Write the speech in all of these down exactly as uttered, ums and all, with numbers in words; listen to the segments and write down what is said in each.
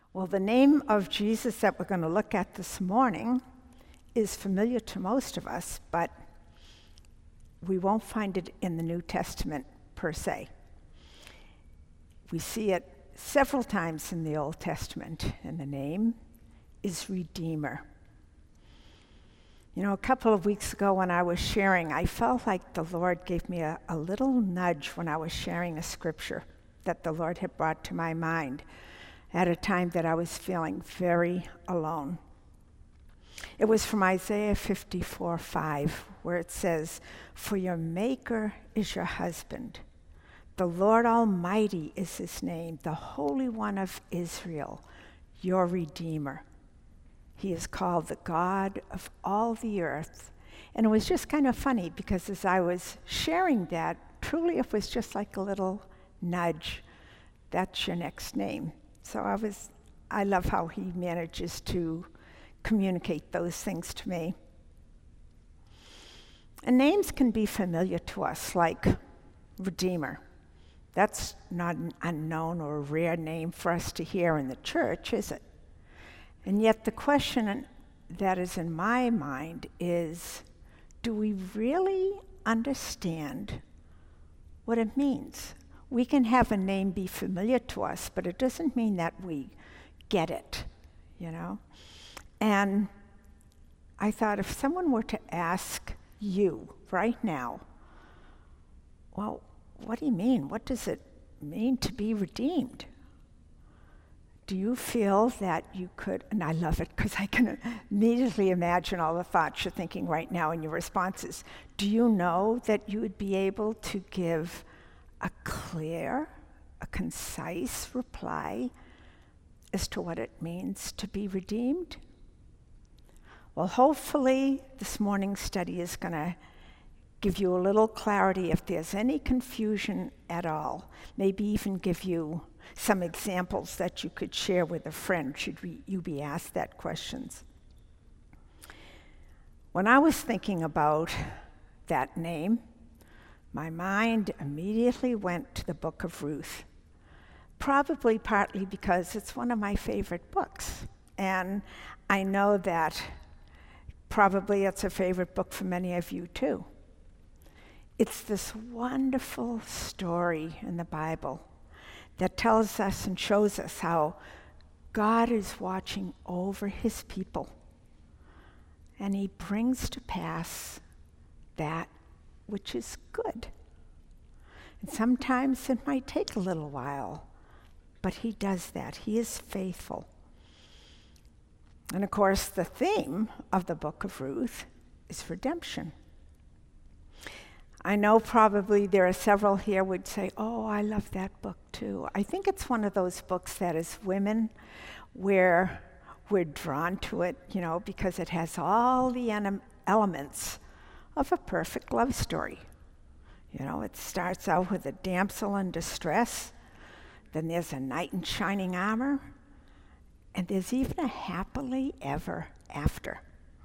Well, the name of Jesus that we're going to look at this morning is familiar to most of us, but we won't find it in the New Testament per se. We see it several times in the Old Testament, and the name is Redeemer. You know, a couple of weeks ago when I was sharing, I felt like the Lord gave me a, a little nudge when I was sharing a scripture that the Lord had brought to my mind at a time that I was feeling very alone. It was from Isaiah fifty-four five, where it says, "For your Maker is your husband. The Lord Almighty is his name, the Holy One of Israel, your Redeemer. He is called the God of all the earth." And it was just kind of funny because as I was sharing that, truly it was just like a little nudge. That's your next name. So I was, I love how he manages to communicate those things to me. And names can be familiar to us, like Redeemer. That's not an unknown or rare name for us to hear in the church, is it? And yet the question that is in my mind is, do we really understand what it means? We can have a name be familiar to us, but it doesn't mean that we get it, you know? And I thought if someone were to ask you right now, well, what do you mean? What does it mean to be redeemed? Do you feel that you could, and I love it because I can immediately imagine all the thoughts you're thinking right now in your responses. Do you know that you would be able to give a clear, a concise reply as to what it means to be redeemed? Well, hopefully this morning's study is going to give you a little clarity if there's any confusion at all. Maybe even give you some examples that you could share with a friend should we, you be asked that questions. When I was thinking about that name, my mind immediately went to the book of Ruth, probably partly because it's one of my favorite books. And I know that probably it's a favorite book for many of you too. It's this wonderful story in the Bible that tells us and shows us how God is watching over his people, and he brings to pass that which is good. And sometimes it might take a little while, but he does that. He is faithful. And of course, the theme of the book of Ruth is redemption. I know probably there are several here would say, oh, I love that book too. I think it's one of those books that as women, we're, we're drawn to it, you know, because it has all the en- elements of a perfect love story. You know, it starts out with a damsel in distress, then there's a knight in shining armor, and there's even a happily ever after.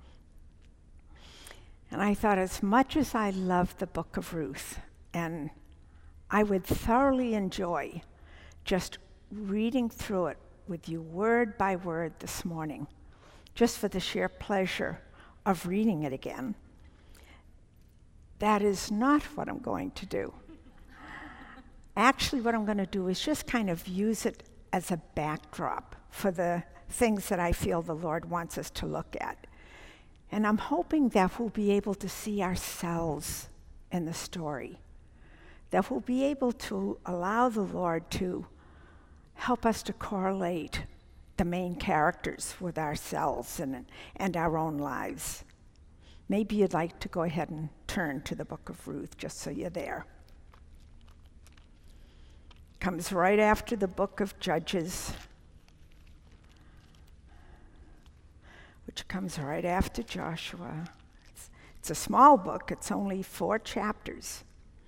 And I thought, as much as I love the book of Ruth, and I would thoroughly enjoy just reading through it with you word by word this morning, just for the sheer pleasure of reading it again, that is not what I'm going to do. Actually, what I'm going to do is just kind of use it as a backdrop for the things that I feel the Lord wants us to look at. And I'm hoping that we'll be able to see ourselves in the story, that we'll be able to allow the Lord to help us to correlate the main characters with ourselves and, and our own lives. Maybe you'd like to go ahead and turn to the book of Ruth, just so you're there. Comes right after the book of Judges, which comes right after Joshua. It's, it's a small book. It's only four chapters.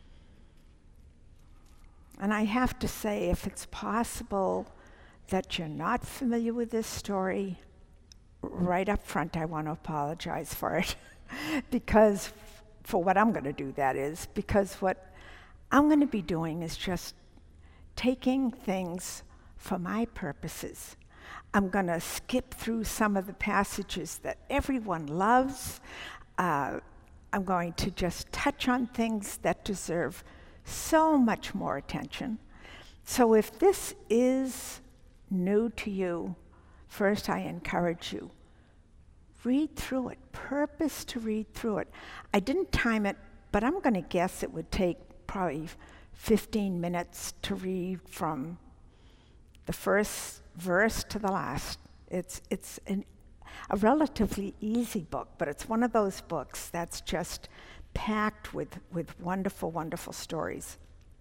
And I have to say, if it's possible that you're not familiar with this story, right up front, I want to apologize for it. Because, for what I'm going to do, that is, because what I'm going to be doing is just taking things for my purposes. I'm going to skip through some of the passages that everyone loves. Uh, I'm going to just touch on things that deserve so much more attention. So if this is new to you, first I encourage you, read through it, purpose to read through it. I didn't time it, but I'm going to guess it would take probably fifteen minutes to read from the first verse to the last. It's it's an, a relatively easy book, but it's one of those books that's just packed with, with wonderful, wonderful stories.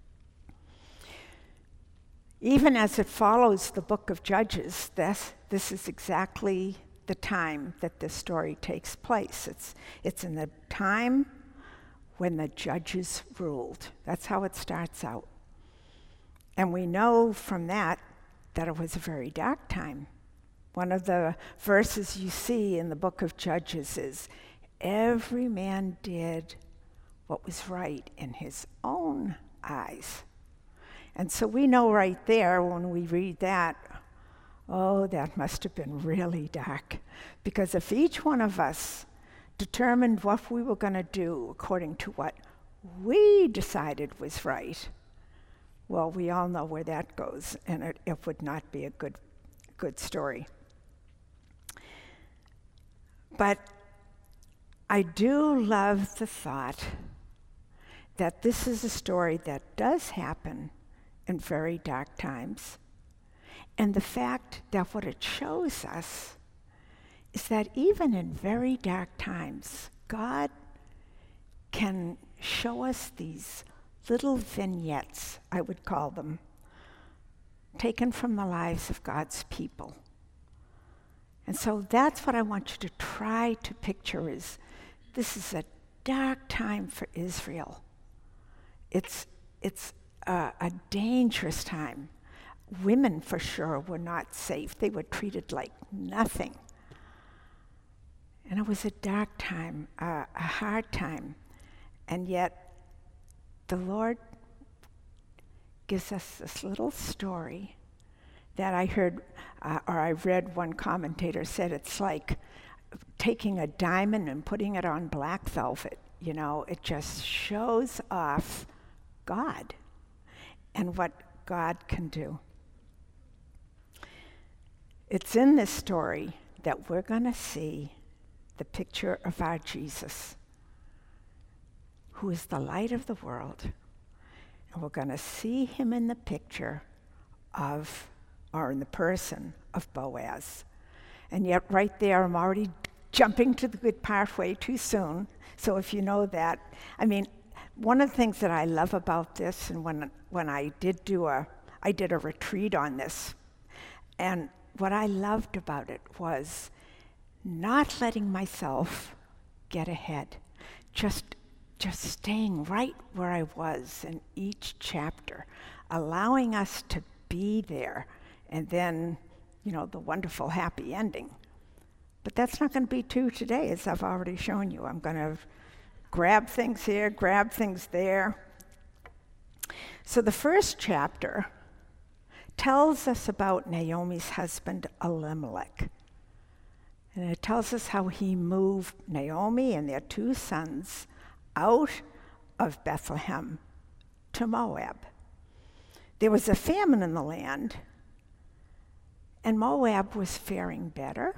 Even as it follows the book of Judges, this, this is exactly the time that this story takes place. It's, it's in the time when the judges ruled. That's how it starts out. And we know from that that it was a very dark time. One of the verses you see in the book of Judges is, every man did what was right in his own eyes. And so we know right there when we read that, oh, that must have been really dark. Because if each one of us determined what we were going to do according to what we decided was right, well, we all know where that goes, and it, it would not be a good, good story. But I do love the thought that this is a story that does happen in very dark times, and the fact that what it shows us is that even in very dark times, God can show us these little vignettes, I would call them, taken from the lives of God's people. And so that's what I want you to try to picture is, this is a dark time for Israel. It's, it's a, a dangerous time. Women, for sure, were not safe. They were treated like nothing. And it was a dark time, uh, a hard time. And yet, the Lord gives us this little story that I heard, uh, or I read one commentator said it's like taking a diamond and putting it on black velvet. You know, it just shows off God and what God can do. It's in this story that we're going to see the picture of our Jesus, who is the light of the world. And we're going to see him in the picture of, or in the person of Boaz. And yet right there, I'm already jumping to the good part way too soon. So if you know that, I mean, one of the things that I love about this, and when when I did do a, I did a retreat on this, and what I loved about it was not letting myself get ahead, just just staying right where I was in each chapter, allowing us to be there, and then, you know, the wonderful happy ending. But that's not going to be true today, as I've already shown you. I'm going to grab things here, grab things there. So the first chapter tells us about Naomi's husband, Elimelech. And it tells us how he moved Naomi and their two sons out of Bethlehem to Moab. There was a famine in the land, and Moab was faring better.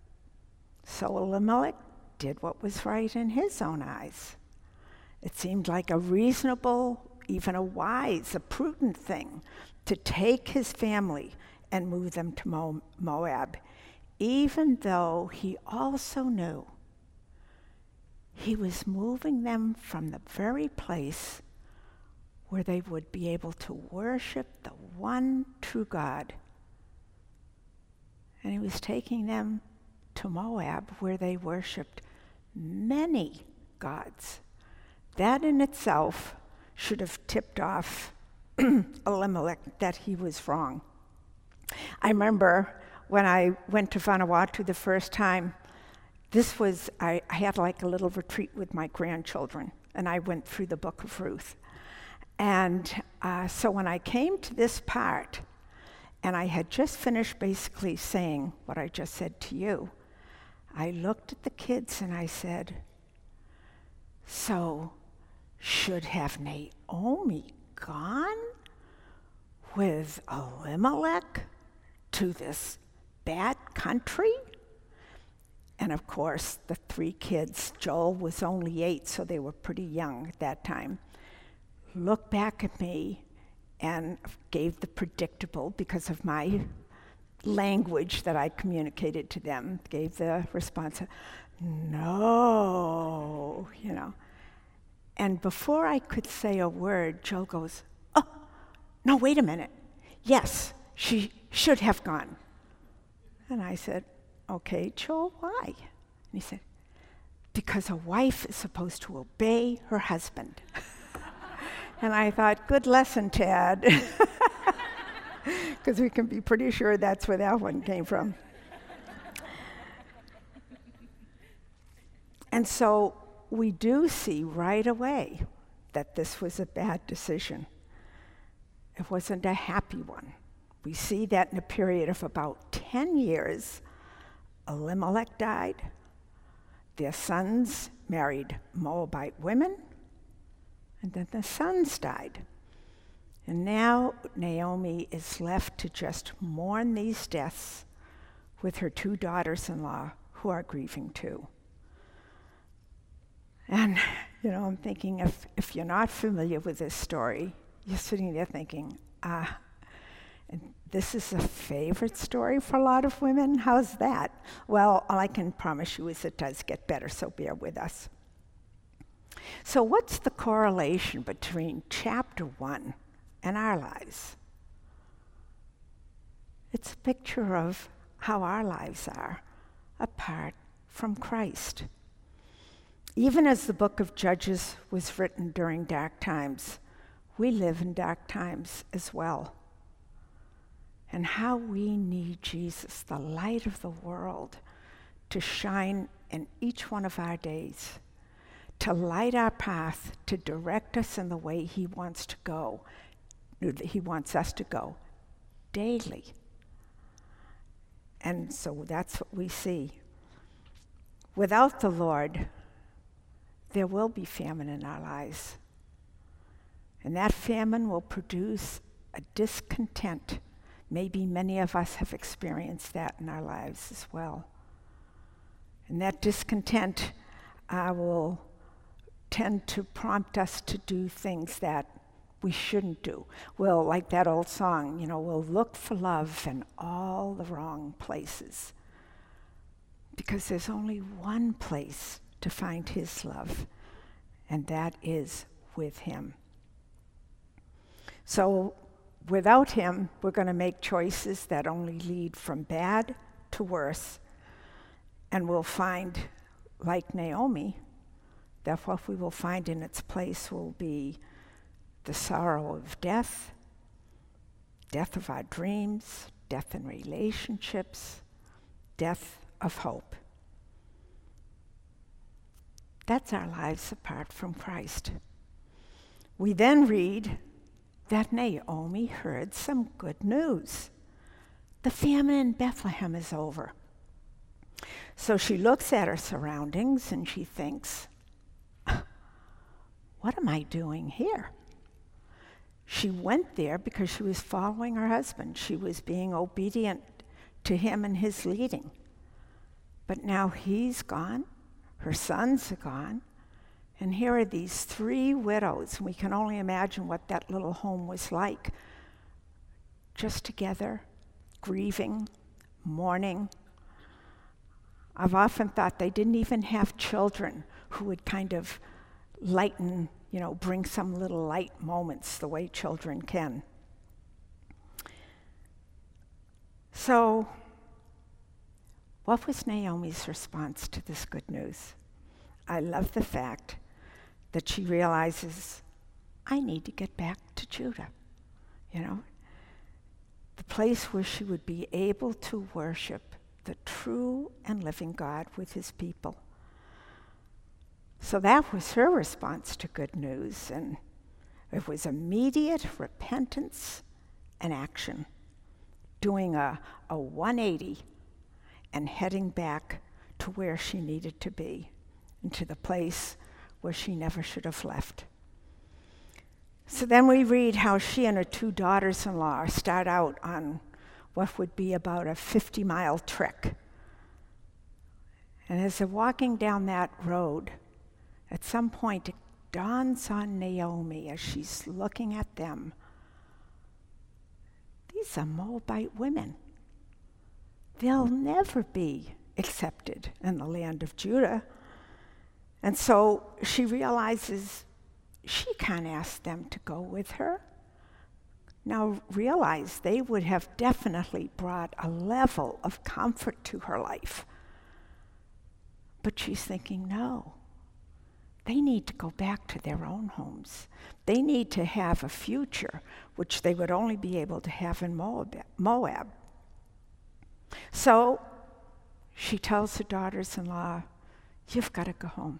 So Elimelech did what was right in his own eyes. It seemed like a reasonable, even a wise, a prudent thing to take his family and move them to Mo- Moab, even though he also knew he was moving them from the very place where they would be able to worship the one true God. And he was taking them to Moab, where they worshiped many gods. That in itself should have tipped off Elimelech that he was wrong. I remember when I went to Vanuatu the first time, this was, I, I had like a little retreat with my grandchildren, and I went through the book of Ruth. And uh, so when I came to this part, and I had just finished basically saying what I just said to you. I looked at the kids and I said, so should have Naomi gone with Elimelech to this bad country? And of course, the three kids, Joel was only eight, so they were pretty young at that time, looked back at me and gave the predictable, because of my language that I communicated to them, gave the response, no, you know. And before I could say a word, Joel goes, oh, no, wait a minute. Yes, she should have gone. And I said, okay, Joel, why? And he said, because a wife is supposed to obey her husband. And I thought, good lesson, Tad. Because we can be pretty sure that's where that one came from. And so we do see right away that this was a bad decision. It wasn't a happy one. We see that in a period of about ten years, Elimelech died. Their sons married Moabite women, and then the sons died. And now Naomi is left to just mourn these deaths with her two daughters-in-law who are grieving too. And, you know, I'm thinking, if, if you're not familiar with this story, you're sitting there thinking, ah, and this is a favorite story for a lot of women? How's that? Well, all I can promise you is it does get better, so bear with us. So what's the correlation between chapter one and our lives? It's a picture of how our lives are apart from Christ. Even as the book of Judges was written during dark times, we live in dark times as well. And how we need Jesus, the light of the world, to shine in each one of our days, to light our path, to direct us in the way he wants to go, he wants us to go daily. And so that's what we see. Without the Lord, there will be famine in our lives. And that famine will produce a discontent. Maybe many of us have experienced that in our lives as well. And that discontent uh, will tend to prompt us to do things that we shouldn't do. We'll, like that old song, you know, we'll look for love in all the wrong places. Because there's only one place to find his love, and that is with him. So without him, we're going to make choices that only lead from bad to worse, and we'll find, like Naomi, that what we will find in its place will be the sorrow of death, death of our dreams, death in relationships, death of hope. That's our lives apart from Christ. We then read that Naomi heard some good news. The famine in Bethlehem is over. So she looks at her surroundings and she thinks, what am I doing here? She went there because she was following her husband. She was being obedient to him and his leading. But now he's gone. Her sons are gone, and here are these three widows. We can only imagine what that little home was like. Just together, grieving, mourning. I've often thought they didn't even have children who would kind of lighten, you know, bring some little light moments the way children can. So, what was Naomi's response to this good news? I love the fact that she realizes, I need to get back to Judah, you know, the place where she would be able to worship the true and living God with his people. So that was her response to good news, and it was immediate repentance and action. doing a, a one eighty and heading back to where she needed to be, and to the place where she never should have left. So then we read how she and her two daughters-in-law start out on what would be about a fifty-mile trek. And as they're walking down that road, at some point it dawns on Naomi as she's looking at them, these are Moabite women. They'll never be accepted in the land of Judah. And so she realizes she can't ask them to go with her. Now realize they would have definitely brought a level of comfort to her life. But she's thinking, no, they need to go back to their own homes. They need to have a future, which they would only be able to have in Moab. Moab. So she tells her daughters-in-law, you've got to go home.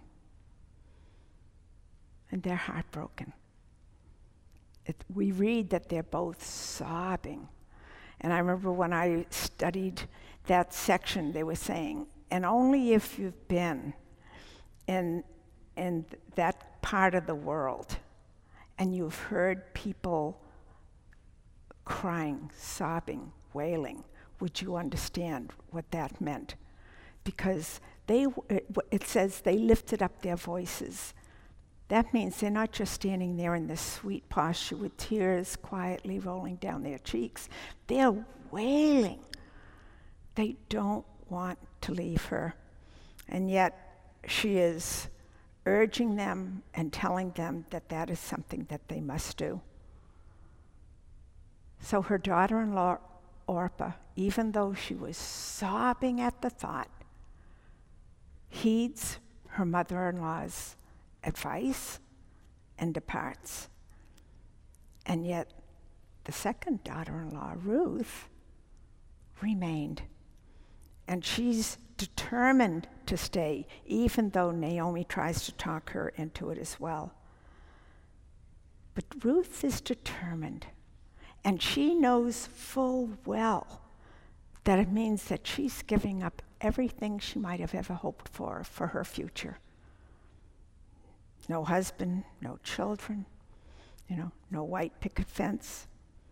And they're heartbroken. It, we read that they're both sobbing. And I remember when I studied that section, they were saying, and only if you've been in, in that part of the world and you've heard people crying, sobbing, wailing, would you understand what that meant? Because they, it, it says they lifted up their voices. That means they're not just standing there in this sweet posture with tears quietly rolling down their cheeks. They're wailing. They don't want to leave her. And yet she is urging them and telling them that that is something that they must do. So her daughter-in-law, Orpah, even though she was sobbing at the thought, heeds her mother-in-law's advice and departs. And yet the second daughter-in-law, Ruth, remained. And she's determined to stay, even though Naomi tries to talk her into it as well. But Ruth is determined, and she knows full well that it means that she's giving up everything she might have ever hoped for for her future. No husband, no children, you know, no white picket fence.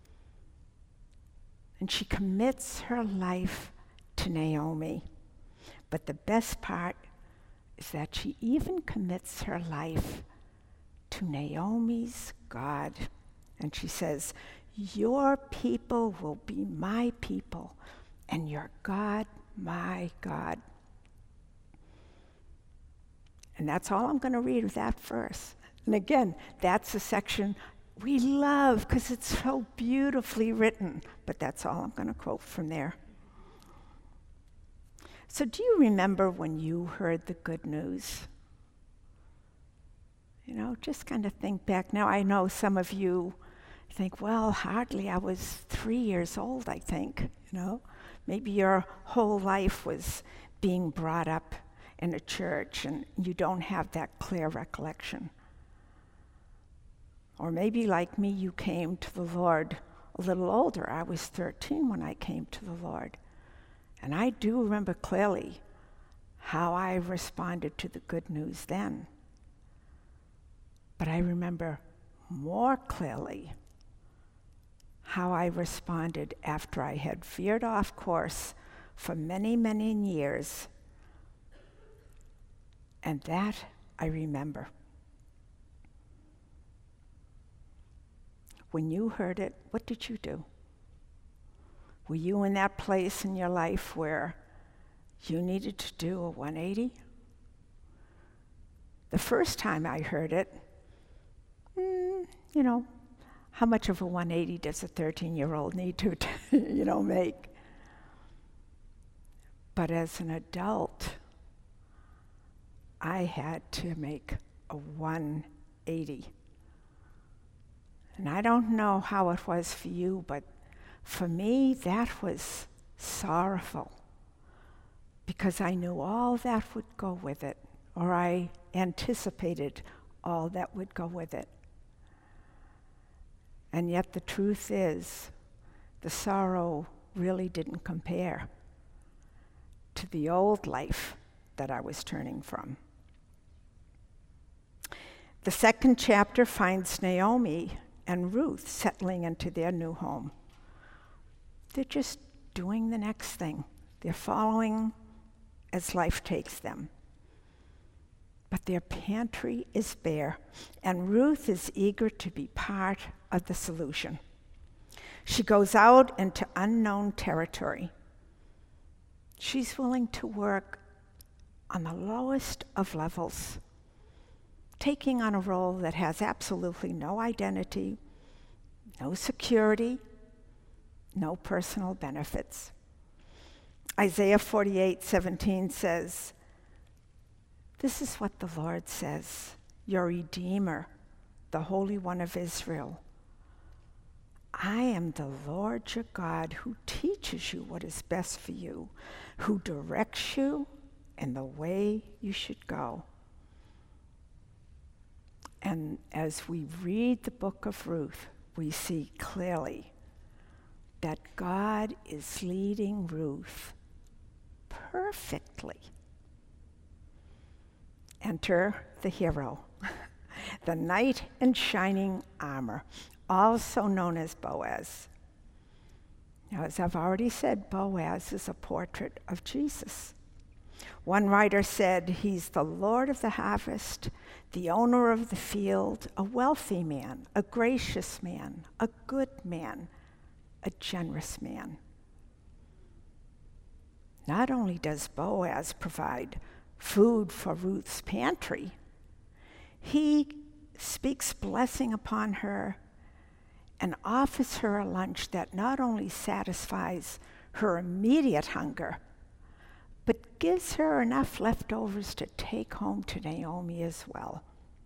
And she commits her life to Naomi. But the best part is that she even commits her life to Naomi's God. And she says, your people will be my people, and your God, my God. And that's all I'm going to read with that verse. And again, that's a section we love because it's so beautifully written. But that's all I'm going to quote from there. So do you remember when you heard the good news? You know, just kind of think back. Now I know some of you think, well, hardly, I was three years old, I think, you know. Maybe your whole life was being brought up in a church and you don't have that clear recollection. Or maybe like me, you came to the Lord a little older. I was thirteen when I came to the Lord. And I do remember clearly how I responded to the good news then. But I remember more clearly how I responded after I had veered off course for many, many years. And that I remember. When you heard it, what did you do? Were you in that place in your life where you needed to do a one eighty? The first time I heard it, mm, you know, how much of a one eighty does a thirteen-year-old need to, you know, make? But as an adult, I had to make a one eighty. And I don't know how it was for you, but for me, that was sorrowful because I knew all that would go with it, or I anticipated all that would go with it. And yet the truth is, the sorrow really didn't compare to the old life that I was turning from. The second chapter finds Naomi and Ruth settling into their new home. They're just doing the next thing. They're following as life takes them. But their pantry is bare, and Ruth is eager to be part of the solution. She goes out into unknown territory. She's willing to work on the lowest of levels, taking on a role that has absolutely no identity, no security, no personal benefits. Isaiah forty-eight seventeen says, "This is what the Lord says, your Redeemer, the Holy One of Israel. I am the Lord your God who teaches you what is best for you, who directs you in the way you should go." And as we read the book of Ruth, we see clearly that God is leading Ruth perfectly. Enter the hero, the knight in shining armor, also known as Boaz. Now, as I've already said, Boaz is a portrait of Jesus. One writer said, he's the Lord of the harvest, the owner of the field, a wealthy man, a gracious man, a good man, a generous man. Not only does Boaz provide food for Ruth's pantry, he speaks blessing upon her and offers her a lunch that not only satisfies her immediate hunger, but gives her enough leftovers to take home to Naomi as well.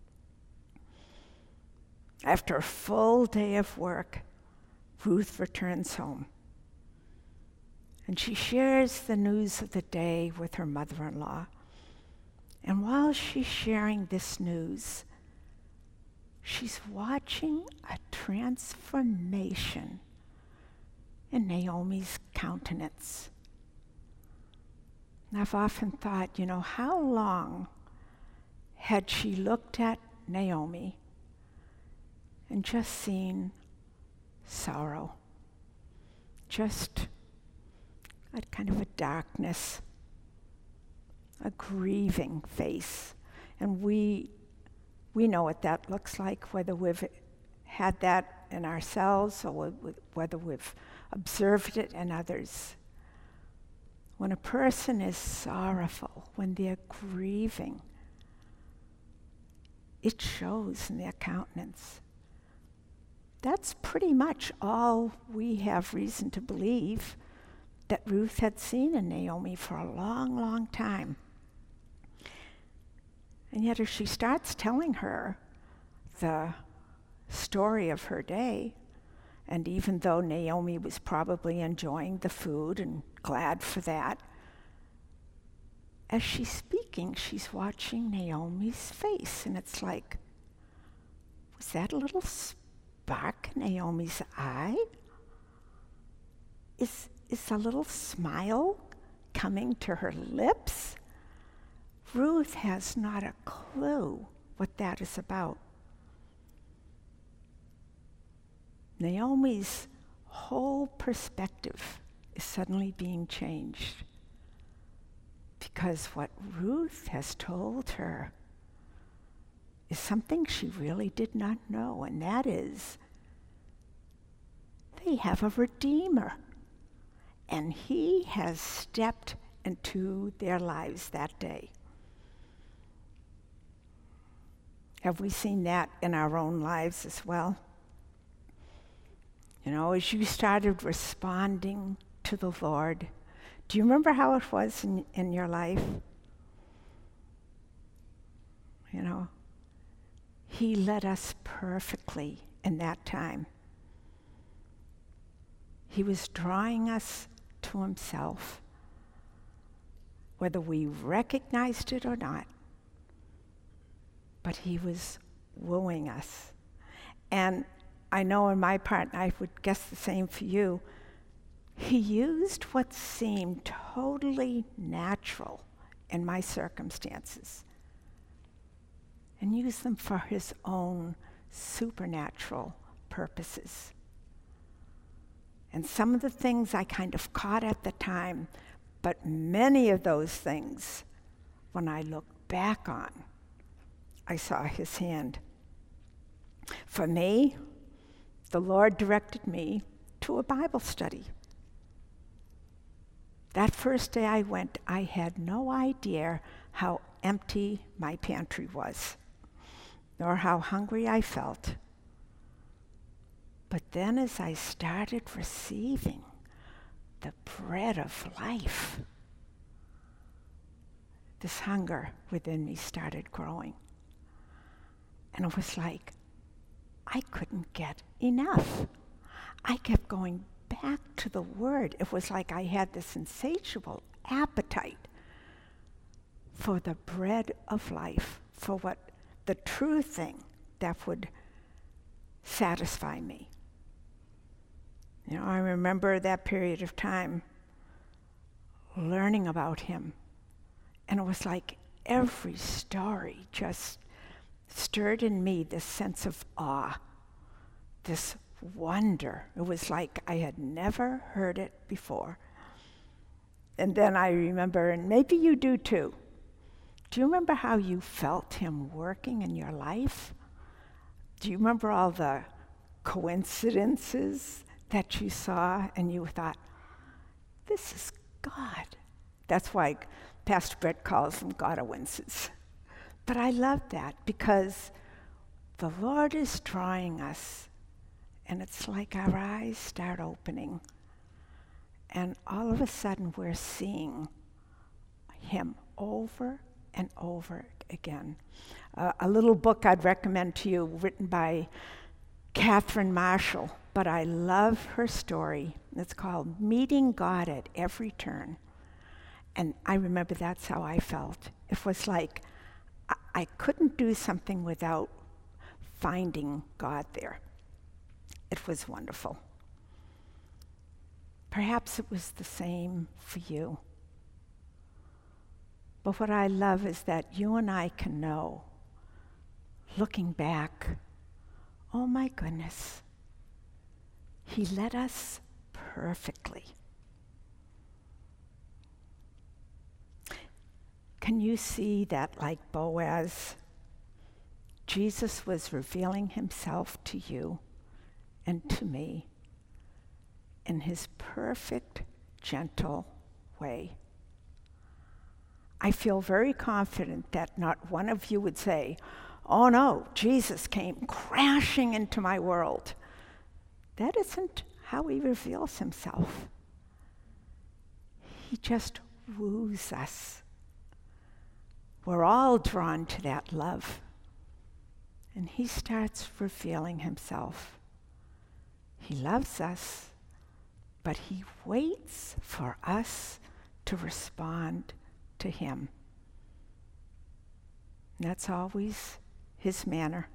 After a full day of work, Ruth returns home, and she shares the news of the day with her mother-in-law. And while she's sharing this news, she's watching a transformation in Naomi's countenance. And I've often thought, you know, how long had she looked at Naomi and just seen sorrow, just a kind of a darkness, a grieving face. And we we know what that looks like, whether we've had that in ourselves or whether we've observed it in others. When a person is sorrowful, when they're grieving, it shows in their countenance. That's pretty much all we have reason to believe that Ruth had seen in Naomi for a long, long time. And yet as she starts telling her the story of her day, and even though Naomi was probably enjoying the food and glad for that, as she's speaking, she's watching Naomi's face, and it's like, was that a little spark in Naomi's eye? Is, is a little smile coming to her lips? Ruth has not a clue what that is about. Naomi's whole perspective is suddenly being changed because what Ruth has told her is something she really did not know, and that is they have a Redeemer, and he has stepped into their lives that day. Have we seen that in our own lives as well? You know, as you started responding to the Lord, do you remember how it was in, in your life? You know, he led us perfectly in that time. He was drawing us to himself, whether we recognized it or not. But he was wooing us. And I know on my part, and I would guess the same for you, He used what seemed totally natural in my circumstances and used them for his own supernatural purposes. And some of the things I kind of caught at the time, but many of those things, when I look back on, I saw his hand. For me, the Lord directed me to a Bible study. That first day I went, I had no idea how empty my pantry was, nor how hungry I felt. But then as I started receiving the bread of life, this hunger within me started growing. And it was like I couldn't get enough. I kept going back to the Word. It was like I had this insatiable appetite for the bread of life, for what the true thing that would satisfy me. You know, I remember that period of time learning about him, and it was like every story just stirred in me this sense of awe, this wonder. It was like I had never heard it before. And then I remember, and maybe you do too, do you remember how you felt him working in your life? Do you remember all the coincidences that you saw and you thought, this is God? That's why Pastor Brett calls them God-owences. But I love that because the Lord is drawing us, and it's like our eyes start opening, and all of a sudden we're seeing him over and over again. Uh, a little book I'd recommend to you, written by Catherine Marshall, but I love her story. It's called Meeting God at Every Turn. And I remember that's how I felt. It was like I, I couldn't do something without finding God there. It was wonderful. Perhaps it was the same for you. But what I love is that you and I can know, looking back, oh my goodness, he led us perfectly. Can you see that, like Boaz, Jesus was revealing himself to you and to me in his perfect, gentle way? I feel very confident that not one of you would say, oh no, Jesus came crashing into my world. That isn't how he reveals himself. He just woos us. We're all drawn to that love. And he starts revealing himself. He loves us, but he waits for us to respond to him. And that's always his manner.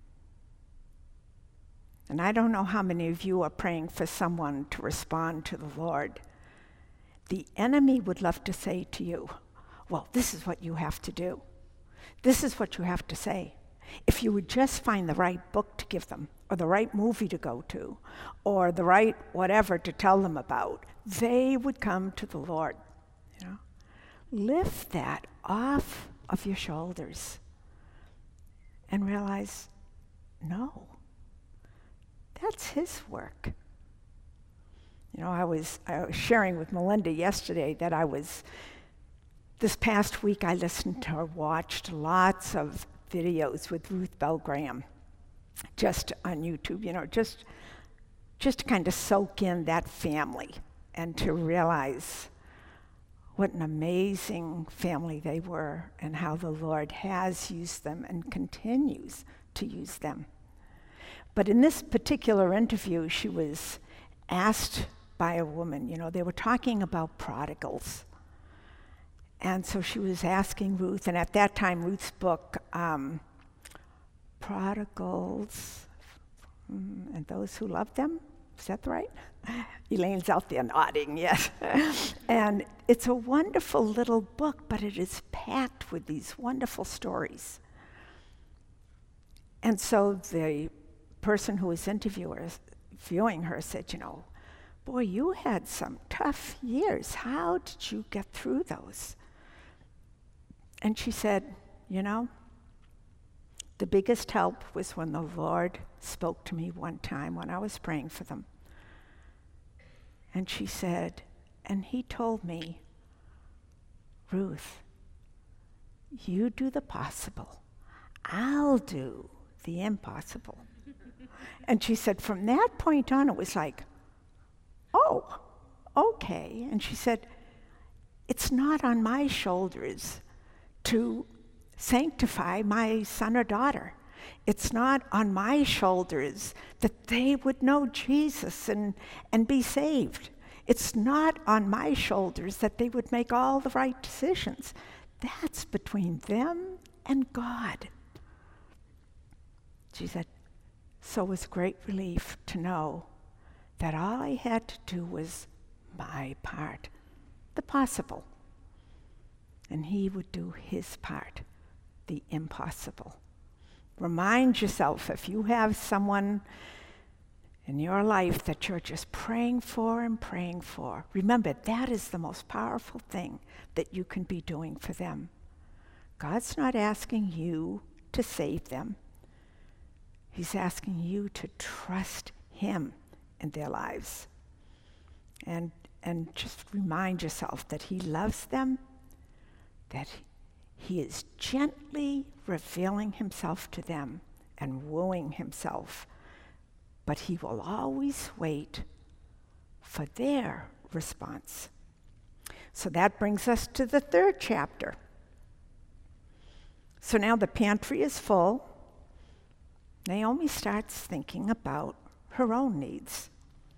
And I don't know how many of you are praying for someone to respond to the Lord. The enemy would love to say to you, well, this is what you have to do. This is what you have to say. If you would just find the right book to give them, or the right movie to go to, or the right whatever to tell them about, they would come to the Lord. You know? Lift that off of your shoulders and realize, no, that's his work. You know, I was, I was sharing with Melinda yesterday that I was, this past week I listened to or watched lots of videos with Ruth Bell Graham, just on YouTube, you know, just, just to kind of soak in that family and to realize what an amazing family they were and how the Lord has used them and continues to use them. But in this particular interview, she was asked by a woman, you know, they were talking about prodigals. And so she was asking Ruth, and at that time, Ruth's book, um, Prodigals and Those Who Love Them, Is that right? Elaine's out there nodding, yes. And it's a wonderful little book, but it is packed with these wonderful stories. And so the person who was interviewing her said, you know, boy, you had some tough years. How did you get through those? And she said, you know, the biggest help was when the Lord spoke to me one time when I was praying for them. And she said, and he told me, Ruth, you do the possible. I'll do the impossible. And she said, from that point on, it was like, oh, okay. And she said, it's not on my shoulders to sanctify my son or daughter. It's not on my shoulders that they would know Jesus and, and be saved. It's not on my shoulders that they would make all the right decisions. That's between them and God. She said, so it was a great relief to know that all I had to do was my part, the possible. And he would do his part, the impossible. Remind yourself, if you have someone in your life that you're just praying for and praying for, remember, that is the most powerful thing that you can be doing for them. God's not asking you to save them. He's asking you to trust him in their lives. And, and just remind yourself that he loves them, that he is gently revealing himself to them and wooing himself, but he will always wait for their response. So that brings us to the third chapter. So now the pantry is full. Naomi starts thinking about her own needs.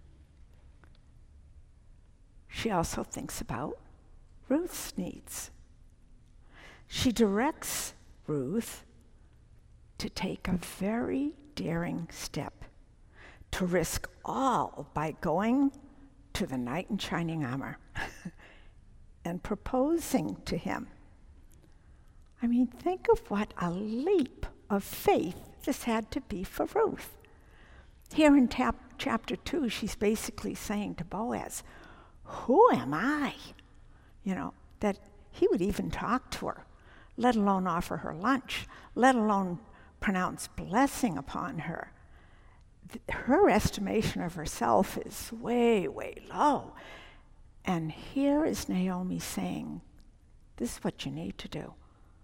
She also thinks about Ruth's needs. She directs Ruth to take a very daring step, to risk all by going to the knight in shining armor and proposing to him. I mean, think of what a leap of faith this had to be for Ruth. Here in tap, chapter two, she's basically saying to Boaz, who am I? You know, that he would even talk to her, let alone offer her lunch, let alone pronounce blessing upon her. Th- her estimation of herself is way, way low. And here is Naomi saying, this is what you need to do.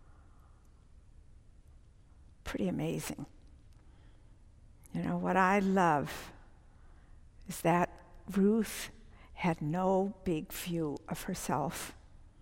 Pretty amazing. You know, what I love is that Ruth had no big view of herself.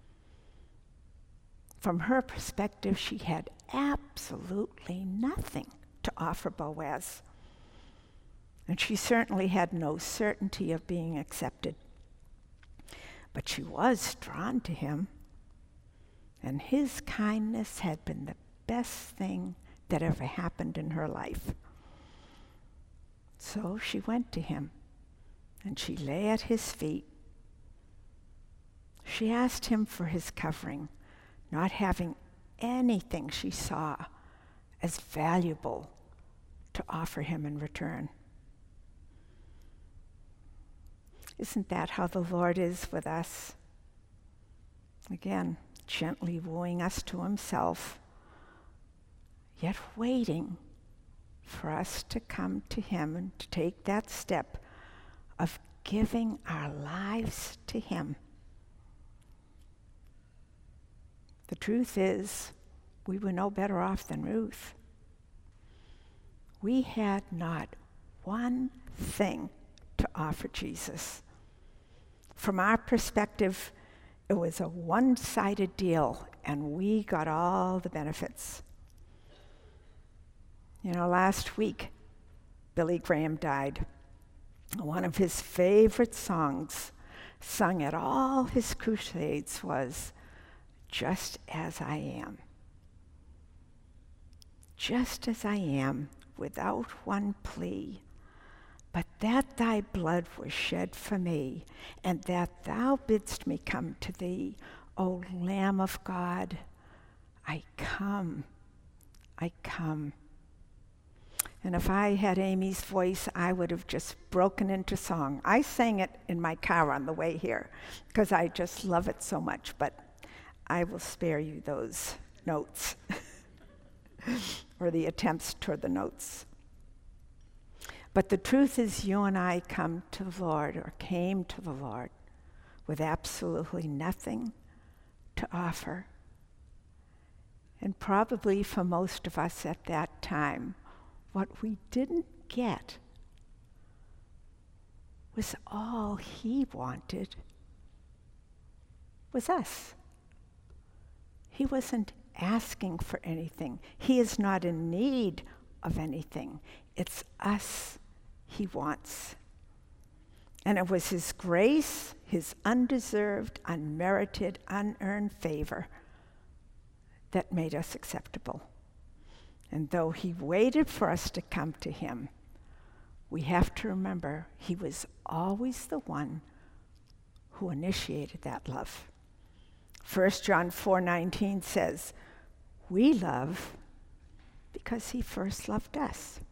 From her perspective, she had absolutely nothing to offer Boaz. And she certainly had no certainty of being accepted. But she was drawn to him, and his kindness had been the best thing that ever happened in her life. So she went to him, and she lay at his feet. She asked him for his covering, not having anything she saw as valuable to offer him in return. Isn't that how the Lord is with us? Again, gently wooing us to himself, yet waiting for us to come to him and to take that step of giving our lives to him. The truth is, we were no better off than Ruth. We had not one thing to offer Jesus. From our perspective, it was a one-sided deal, and we got all the benefits. You know, last week, Billy Graham died. One of his favorite songs, sung at all his crusades, was "Just as I Am." Just as I am, without one plea, But that thy blood was shed for me, and that thou bidst me come to thee, O Lamb of God, I come, I come. And if I had Amy's voice, I would have just broken into song. I sang it in my car on the way here because I just love it so much, but I will spare you those notes or the attempts toward the notes. But the truth is, you and I come to the Lord, or came to the Lord, with absolutely nothing to offer. And probably for most of us at that time, what we didn't get was all he wanted was us. He wasn't asking for anything. He is not in need of anything. It's us he wants. And it was his grace, his undeserved, unmerited, unearned favor that made us acceptable. And though he waited for us to come to him, we have to remember he was always the one who initiated that love. First John four nineteen says, we love because he first loved us.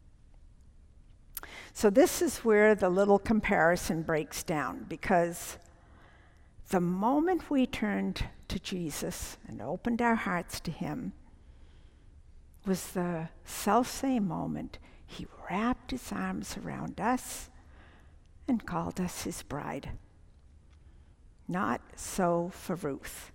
So this is where the little comparison breaks down, because the moment we turned to Jesus and opened our hearts to him was the selfsame moment he wrapped his arms around us and called us his bride. Not so for Ruth.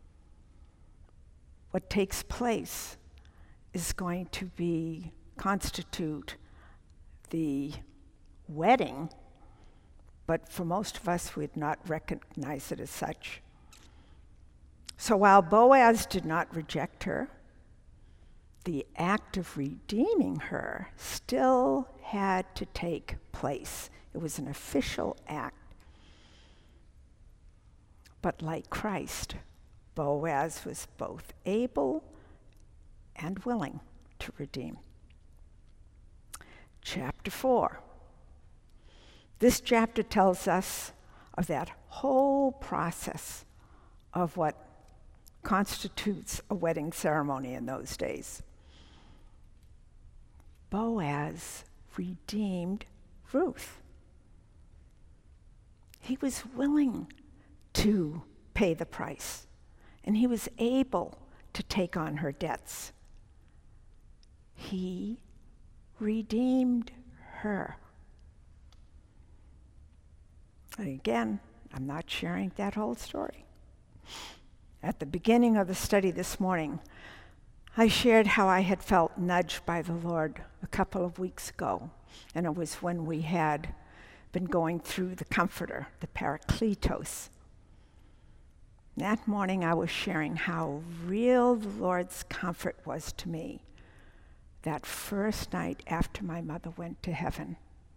What takes place is going to be, constitute the wedding, but for most of us, we'd not recognize it as such. So while Boaz did not reject her, the act of redeeming her still had to take place. It was an official act. But like Christ, Boaz was both able and willing to redeem. Chapter four. This chapter tells us of that whole process of what constitutes a wedding ceremony in those days. Boaz redeemed Ruth. He was willing to pay the price, and he was able to take on her debts. He redeemed her. And again, I'm not sharing that whole story. At the beginning of the study this morning, I shared how I had felt nudged by the Lord a couple of weeks ago, and it was when we had been going through the Comforter, the Parakletos. That morning I was sharing how real the Lord's comfort was to me that first night after my mother went to heaven.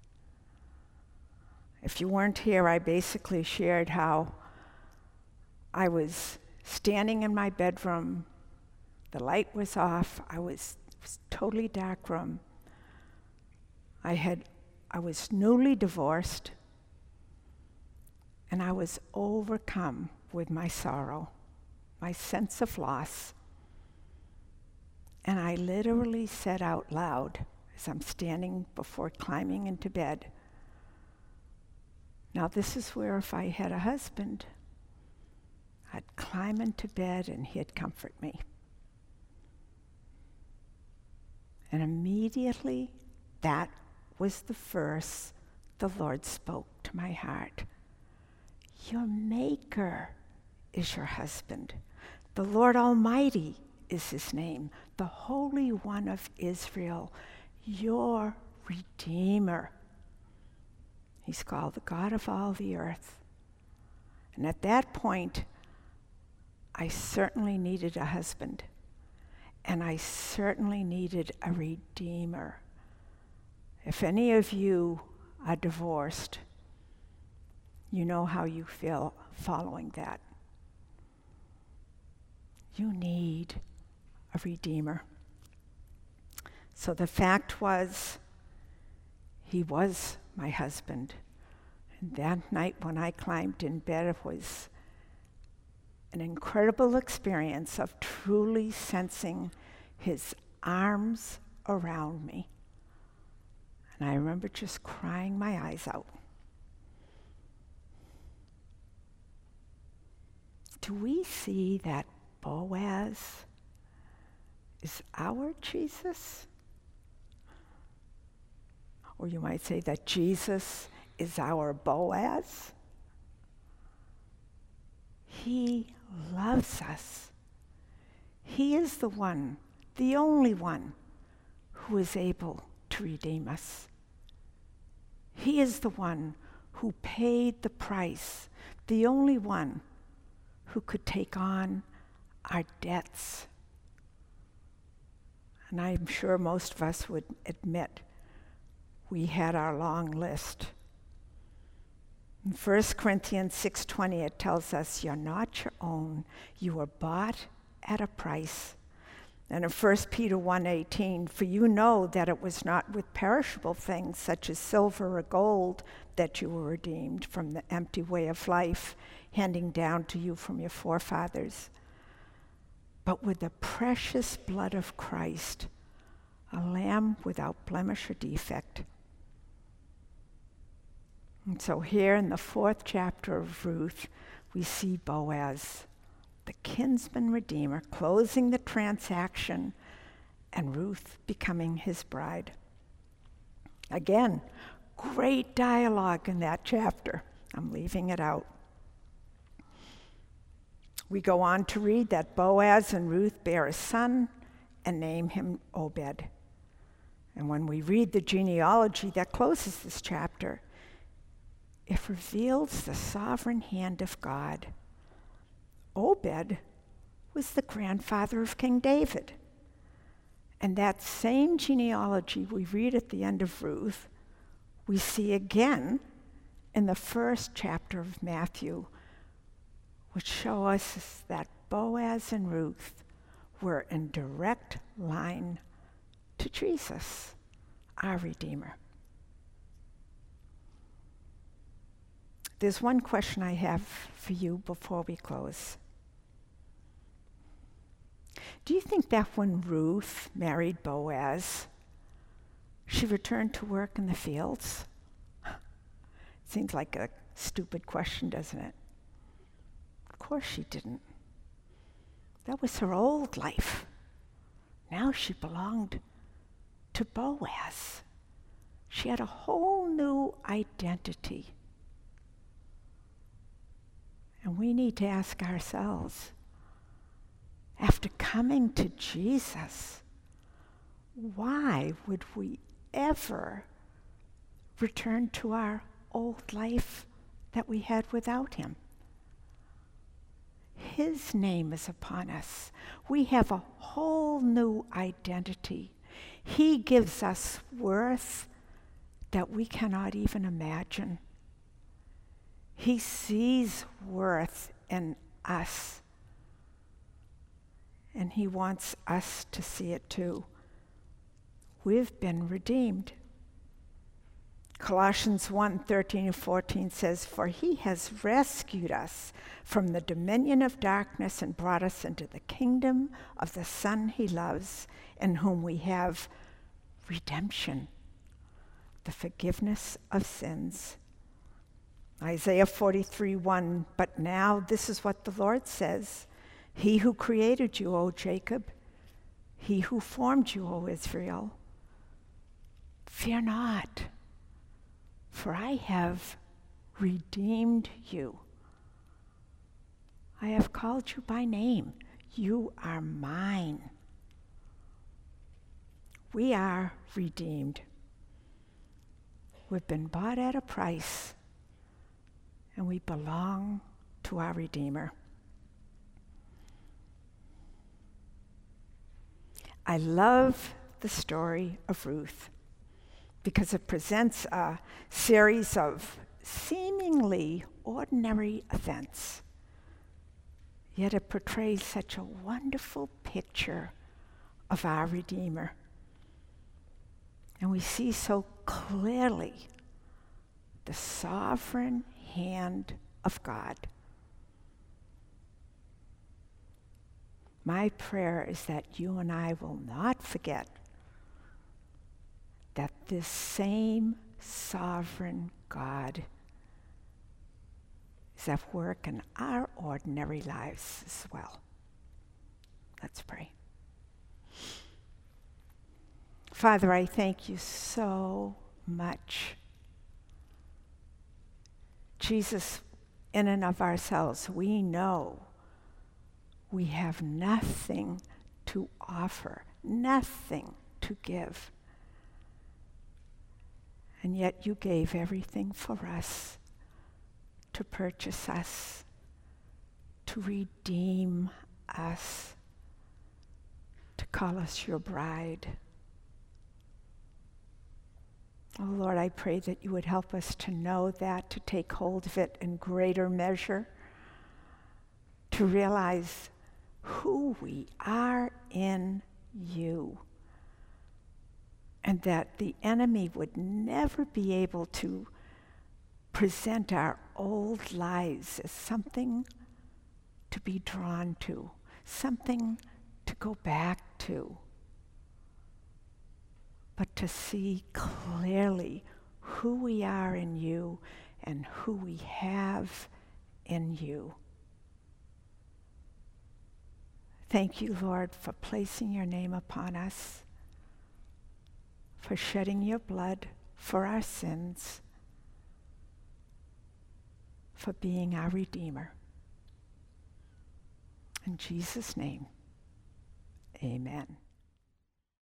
If you weren't here, I basically shared how I was standing in my bedroom, the light was off, I was, it was a totally dark room. I had, I was newly divorced, and I was overcome with my sorrow, my sense of loss. And I literally said out loud, as I'm standing before climbing into bed, now this is where if I had a husband, I'd climb into bed and he'd comfort me. And immediately, that was the verse the Lord spoke to my heart. Your Maker is your husband. The Lord Almighty is his name. The Holy One of Israel, your Redeemer. He's called the God of all the earth. And at that point, I certainly needed a husband. And I certainly needed a Redeemer. If any of you are divorced, you know how you feel following that. You need a Redeemer. So the fact was, he was my husband. And that night when I climbed in bed, it was an incredible experience of truly sensing his arms around me. And I remember just crying my eyes out. Do we see that Boaz is our Jesus? Or you might say that Jesus is our Boaz. He loves us. He is the one, the only one, who is able to redeem us. He is the one who paid the price, the only one who could take on our debts. And I'm sure most of us would admit we had our long list. In First Corinthians six twenty, it tells us, you're not your own. You were bought at a price. And in First Peter one eighteen, for you know that it was not with perishable things such as silver or gold that you were redeemed from the empty way of life handing down to you from your forefathers, but with the precious blood of Christ, a lamb without blemish or defect. And so here in the fourth chapter of Ruth, we see Boaz, the kinsman redeemer, closing the transaction, and Ruth becoming his bride. Again, great dialogue in that chapter. I'm leaving it out. We go on to read that Boaz and Ruth bear a son and name him Obed. And when we read the genealogy that closes this chapter, it reveals the sovereign hand of God. Obed was the grandfather of King David. And that same genealogy we read at the end of Ruth, we see again in the first chapter of Matthew, which show us that Boaz and Ruth were in direct line to Jesus, our Redeemer. There's one question I have for you before we close. Do you think that when Ruth married Boaz, she returned to work in the fields? Seems like a stupid question, doesn't it? Of course she didn't. That was her old life. Now she belonged to Boaz. She had a whole new identity. And we need to ask ourselves, after coming to Jesus, why would we ever return to our old life that we had without him? His name is upon us. We have a whole new identity. He gives us worth that we cannot even imagine. He sees worth in us, and he wants us to see it too. We've been redeemed. Colossians one thirteen and fourteen says, for he has rescued us from the dominion of darkness and brought us into the kingdom of the Son he loves, in whom we have redemption, the forgiveness of sins. Isaiah forty-three one, but now this is what the Lord says, he who created you, O Jacob, he who formed you, O Israel, fear not, for I have redeemed you. I have called you by name. You are mine. We are redeemed. We've been bought at a price, and we belong to our Redeemer. I love the story of Ruth because it presents a series of seemingly ordinary events, yet it portrays such a wonderful picture of our Redeemer. And we see so clearly the sovereign hand of God. My prayer is that you and I will not forget that this same sovereign God is at work in our ordinary lives as well. Let's pray. Father, I thank you so much. Jesus, in and of ourselves, we know we have nothing to offer, nothing to give. And yet you gave everything for us, to purchase us, to redeem us, to call us your bride. Oh Lord, I pray that you would help us to know that, to take hold of it in greater measure, to realize who we are in you, and that the enemy would never be able to present our old lives as something to be drawn to, something to go back to, but to see clearly who we are in you and who we have in you. Thank you, Lord, for placing your name upon us, for shedding your blood for our sins, for being our Redeemer. In Jesus' name, amen.